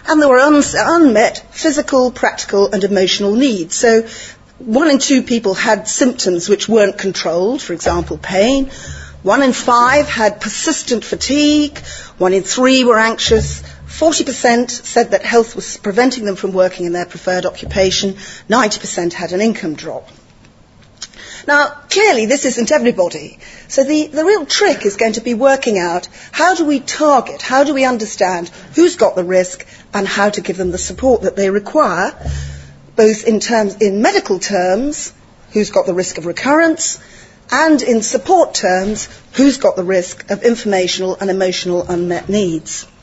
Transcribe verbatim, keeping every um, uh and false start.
and there were un- unmet physical, practical and emotional needs. So one in two people had symptoms which weren't controlled, for example, pain. One in five had persistent fatigue. One in three were anxious. forty percent said that health was preventing them from working in their preferred occupation. ninety percent had an income drop. Now, clearly this isn't everybody. So the, the real trick is going to be working out how do we target, how do we understand who's got the risk and how to give them the support that they require, both in terms, in medical terms, who's got the risk of recurrence, and in support terms, who's got the risk of informational and emotional unmet needs.